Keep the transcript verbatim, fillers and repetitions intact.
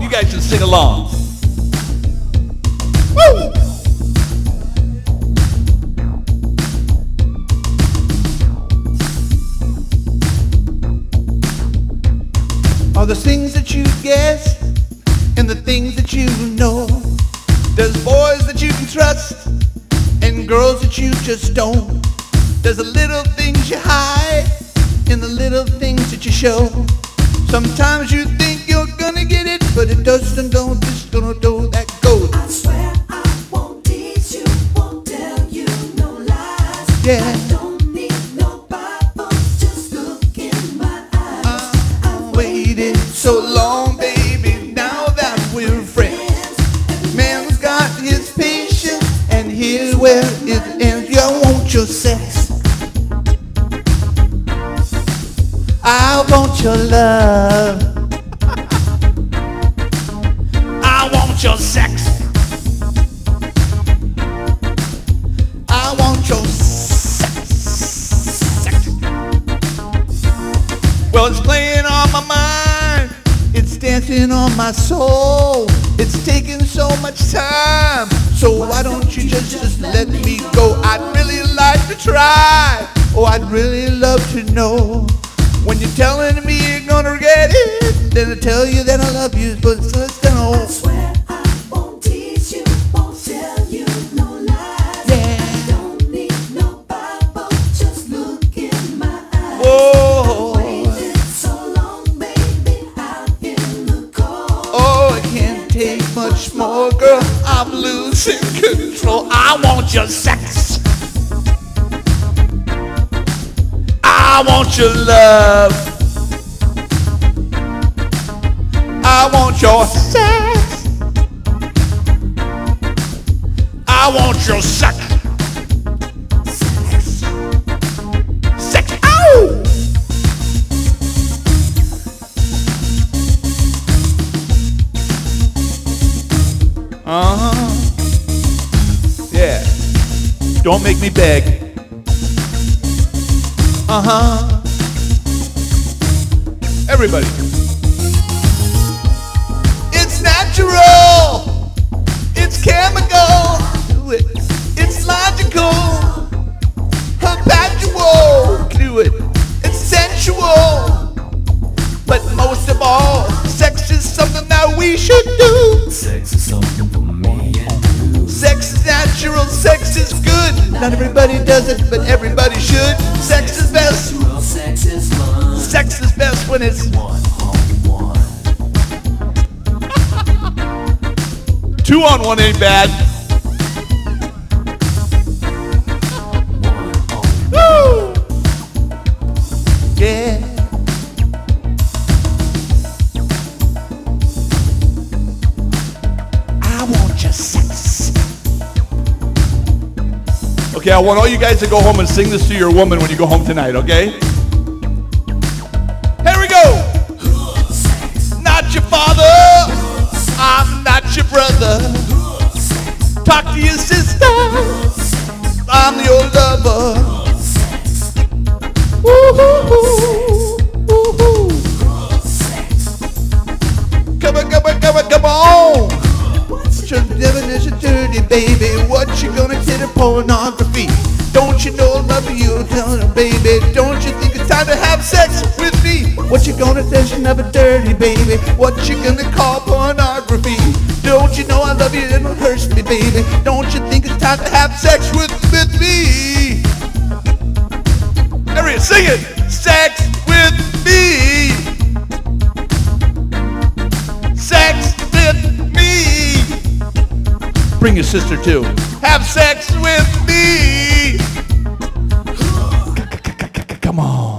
You guys should sing along. Woo! All the things that you guess and the things that you know. There's boys that you can trust and girls that you just don't. There's the little things you hide and the little things that you show. Sometimes you think you're gonna get it, but it doesn't, don't, it's gonna do that goes. I swear I won't tease you, won't tell you no lies. Yeah. I don't need no Bible, just look in my eyes. I waited so long, baby, now that we're friends. Man's got his patience, and here's where it ends. You want your sex, I want your love, I want your sex, I want your sex, sex. Well, it's playing on my mind, it's dancing on my soul. It's taking so much time, so why don't you just, just let me go? I'd really like to try, oh, I'd really love to know. When you're telling me you're gonna regret it, then I tell you that I love you, but it's just an old. I swear I won't tease you, won't tell you no lies. Yeah. I don't need no Bible, just look in my eyes. Whoa. I waited so long, baby, out in the cold. Oh, it can't take much more, girl, I'm losing control. I want your sex, I want your love, I want your sex, I want your sex, sex, sex, ow! Uh-huh, yeah, don't make me beg. Uh-huh. Everybody. It's natural. It's chemical. Do it. It's logical. Habitual. Do it. It's sensual. But most of all, sex is something that we should do. Sex is something for me and you. Sex is natural, sex is good. Not everybody does it, but everybody should. Sex is best. Well, sex is fun. Sex is best when it's One on one. two on one ain't bad. Woo! Yeah. I want your sex. Okay, I want all you guys to go home and sing this to your woman when you go home tonight, okay? Here we go. Not your father, I'm not your brother. Talk to your sister, I'm your lover. Woo-hoo-hoo, woo-hoo. Come on, come on, come on, come on. What's your definition, dirty baby? What you gonna get in pornography? Don't you know I love you, tell her, baby? Don't you think it's time to have sex with me? What you gonna definition of a dirty baby? What you gonna call pornography? Don't you know I love you and it hurts me, baby? Don't you think it's time to have sex with, with me? Everybody sing it! Sex with me! Sex with me! Bring your sister too. Have sex with me! Come on.